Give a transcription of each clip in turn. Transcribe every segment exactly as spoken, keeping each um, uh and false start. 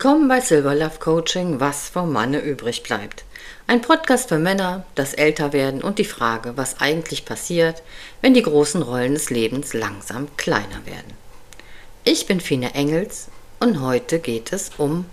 Willkommen bei Silver Love Coaching, was vom Manne übrig bleibt. Ein Podcast für Männer, das Älterwerden und die Frage, was eigentlich passiert, wenn die großen Rollen des Lebens langsam kleiner werden. Ich bin Fine Engels und heute geht es um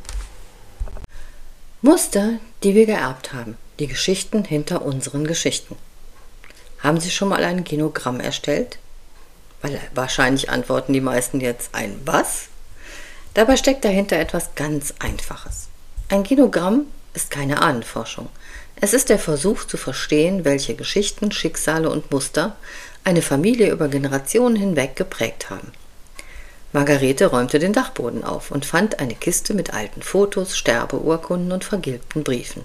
Muster, die wir geerbt haben, die Geschichten hinter unseren Geschichten. Haben Sie schon mal ein Genogramm erstellt? Weil wahrscheinlich antworten die meisten jetzt ein Was? Dabei steckt dahinter etwas ganz Einfaches. Ein Genogramm ist keine Ahnenforschung. Es ist der Versuch zu verstehen, welche Geschichten, Schicksale und Muster eine Familie über Generationen hinweg geprägt haben. Margarete räumte den Dachboden auf und fand eine Kiste mit alten Fotos, Sterbeurkunden und vergilbten Briefen.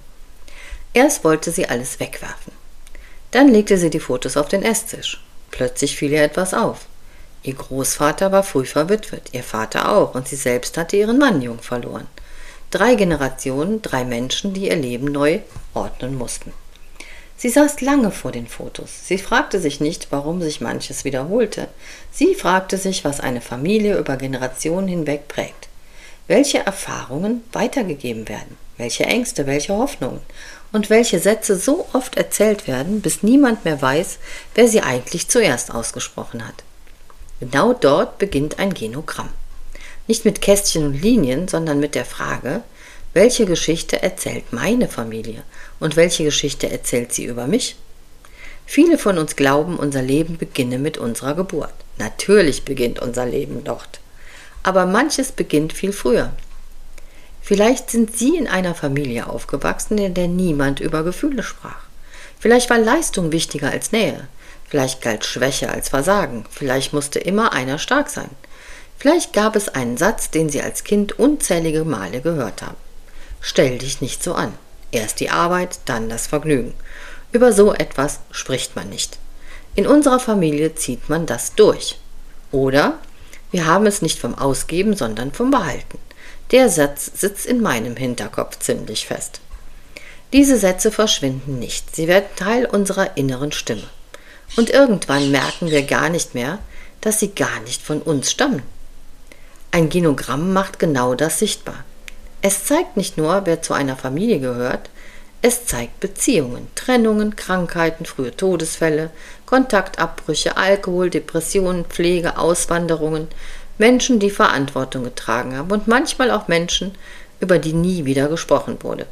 Erst wollte sie alles wegwerfen. Dann legte sie die Fotos auf den Esstisch. Plötzlich fiel ihr etwas auf. Ihr Großvater war früh verwitwet, ihr Vater auch, und sie selbst hatte ihren Mann jung verloren. Drei Generationen, drei Menschen, die ihr Leben neu ordnen mussten. Sie saß lange vor den Fotos. Sie fragte sich nicht, warum sich manches wiederholte. Sie fragte sich, was eine Familie über Generationen hinweg prägt. Welche Erfahrungen weitergegeben werden, welche Ängste, welche Hoffnungen und welche Sätze so oft erzählt werden, bis niemand mehr weiß, wer sie eigentlich zuerst ausgesprochen hat. Genau dort beginnt ein Genogramm. Nicht mit Kästchen und Linien, sondern mit der Frage, welche Geschichte erzählt meine Familie und welche Geschichte erzählt sie über mich? Viele von uns glauben, unser Leben beginne mit unserer Geburt. Natürlich beginnt unser Leben dort. Aber manches beginnt viel früher. Vielleicht sind Sie in einer Familie aufgewachsen, in der niemand über Gefühle sprach. Vielleicht war Leistung wichtiger als Nähe. Vielleicht galt Schwäche als Versagen. Vielleicht musste immer einer stark sein. Vielleicht gab es einen Satz, den Sie als Kind unzählige Male gehört haben. Stell dich nicht so an. Erst die Arbeit, dann das Vergnügen. Über so etwas spricht man nicht. In unserer Familie zieht man das durch. Oder wir haben es nicht vom Ausgeben, sondern vom Behalten. Der Satz sitzt in meinem Hinterkopf ziemlich fest. Diese Sätze verschwinden nicht. Sie werden Teil unserer inneren Stimme. Und irgendwann merken wir gar nicht mehr, dass sie gar nicht von uns stammen. Ein Genogramm macht genau das sichtbar. Es zeigt nicht nur, wer zu einer Familie gehört, es zeigt Beziehungen, Trennungen, Krankheiten, frühe Todesfälle, Kontaktabbrüche, Alkohol, Depressionen, Pflege, Auswanderungen, Menschen, die Verantwortung getragen haben und manchmal auch Menschen, über die nie wieder gesprochen wurde.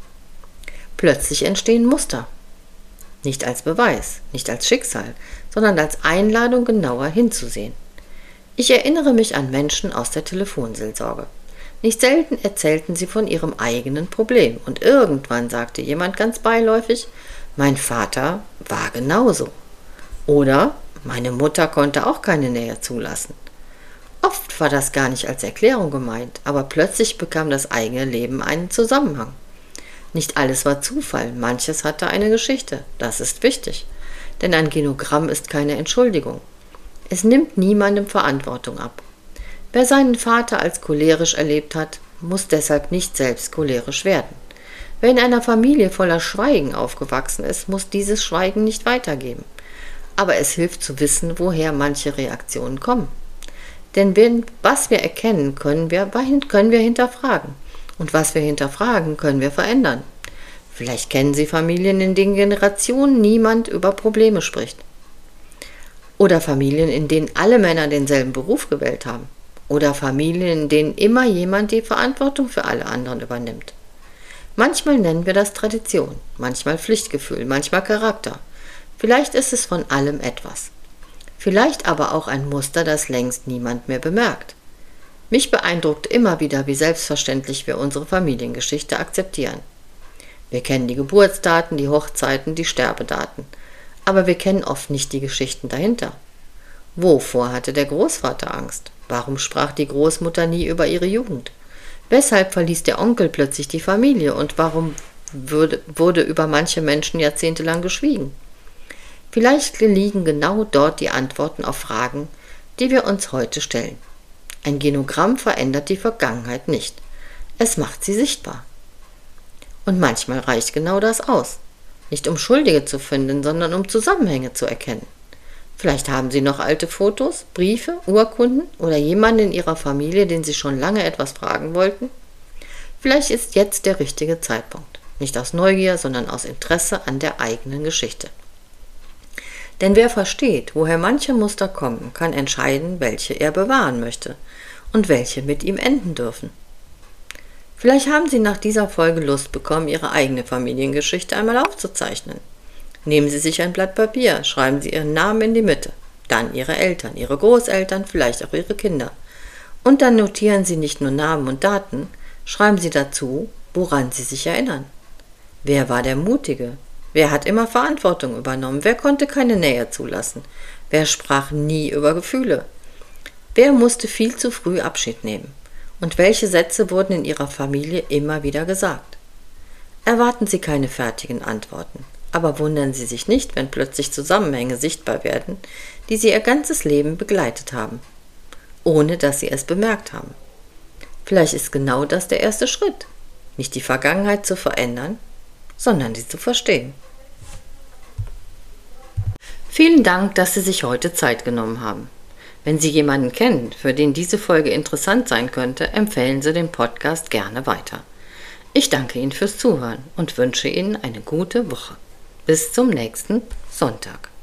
Plötzlich entstehen Muster. Nicht als Beweis, nicht als Schicksal, sondern als Einladung, genauer hinzusehen. Ich erinnere mich an Menschen aus der Telefonseelsorge. Nicht selten erzählten sie von ihrem eigenen Problem und irgendwann sagte jemand ganz beiläufig, mein Vater war genauso. Oder meine Mutter konnte auch keine Nähe zulassen. Oft war das gar nicht als Erklärung gemeint, aber plötzlich bekam das eigene Leben einen Zusammenhang. Nicht alles war Zufall, manches hatte eine Geschichte. Das ist wichtig, denn ein Genogramm ist keine Entschuldigung. Es nimmt niemandem Verantwortung ab. Wer seinen Vater als cholerisch erlebt hat, muss deshalb nicht selbst cholerisch werden. Wer in einer Familie voller Schweigen aufgewachsen ist, muss dieses Schweigen nicht weitergeben. Aber es hilft zu wissen, woher manche Reaktionen kommen. Denn wenn, was wir erkennen, können wir, können wir hinterfragen. Und was wir hinterfragen, können wir verändern. Vielleicht kennen Sie Familien, in denen Generationen niemand über Probleme spricht. Oder Familien, in denen alle Männer denselben Beruf gewählt haben. Oder Familien, in denen immer jemand die Verantwortung für alle anderen übernimmt. Manchmal nennen wir das Tradition, manchmal Pflichtgefühl, manchmal Charakter. Vielleicht ist es von allem etwas. Vielleicht aber auch ein Muster, das längst niemand mehr bemerkt. Mich beeindruckt immer wieder, wie selbstverständlich wir unsere Familiengeschichte akzeptieren. Wir kennen die Geburtsdaten, die Hochzeiten, die Sterbedaten. Aber wir kennen oft nicht die Geschichten dahinter. Wovor hatte der Großvater Angst? Warum sprach die Großmutter nie über ihre Jugend? Weshalb verließ der Onkel plötzlich die Familie und warum wurde, wurde über manche Menschen jahrzehntelang geschwiegen? Vielleicht liegen genau dort die Antworten auf Fragen, die wir uns heute stellen. Ein Genogramm verändert die Vergangenheit nicht. Es macht sie sichtbar. Und manchmal reicht genau das aus. Nicht um Schuldige zu finden, sondern um Zusammenhänge zu erkennen. Vielleicht haben Sie noch alte Fotos, Briefe, Urkunden oder jemanden in Ihrer Familie, den Sie schon lange etwas fragen wollten. Vielleicht ist jetzt der richtige Zeitpunkt. Nicht aus Neugier, sondern aus Interesse an der eigenen Geschichte. Denn wer versteht, woher manche Muster kommen, kann entscheiden, welche er bewahren möchte und welche mit ihm enden dürfen. Vielleicht haben Sie nach dieser Folge Lust bekommen, Ihre eigene Familiengeschichte einmal aufzuzeichnen. Nehmen Sie sich ein Blatt Papier, schreiben Sie Ihren Namen in die Mitte, dann Ihre Eltern, Ihre Großeltern, vielleicht auch Ihre Kinder. Und dann notieren Sie nicht nur Namen und Daten, schreiben Sie dazu, woran Sie sich erinnern. Wer war der Mutige? Wer hat immer Verantwortung übernommen? Wer konnte keine Nähe zulassen? Wer sprach nie über Gefühle? Wer musste viel zu früh Abschied nehmen? Und welche Sätze wurden in Ihrer Familie immer wieder gesagt? Erwarten Sie keine fertigen Antworten, aber wundern Sie sich nicht, wenn plötzlich Zusammenhänge sichtbar werden, die Sie Ihr ganzes Leben begleitet haben, ohne dass Sie es bemerkt haben. Vielleicht ist genau das der erste Schritt, nicht die Vergangenheit zu verändern, sondern sie zu verstehen. Vielen Dank, dass Sie sich heute Zeit genommen haben. Wenn Sie jemanden kennen, für den diese Folge interessant sein könnte, empfehlen Sie den Podcast gerne weiter. Ich danke Ihnen fürs Zuhören und wünsche Ihnen eine gute Woche. Bis zum nächsten Sonntag.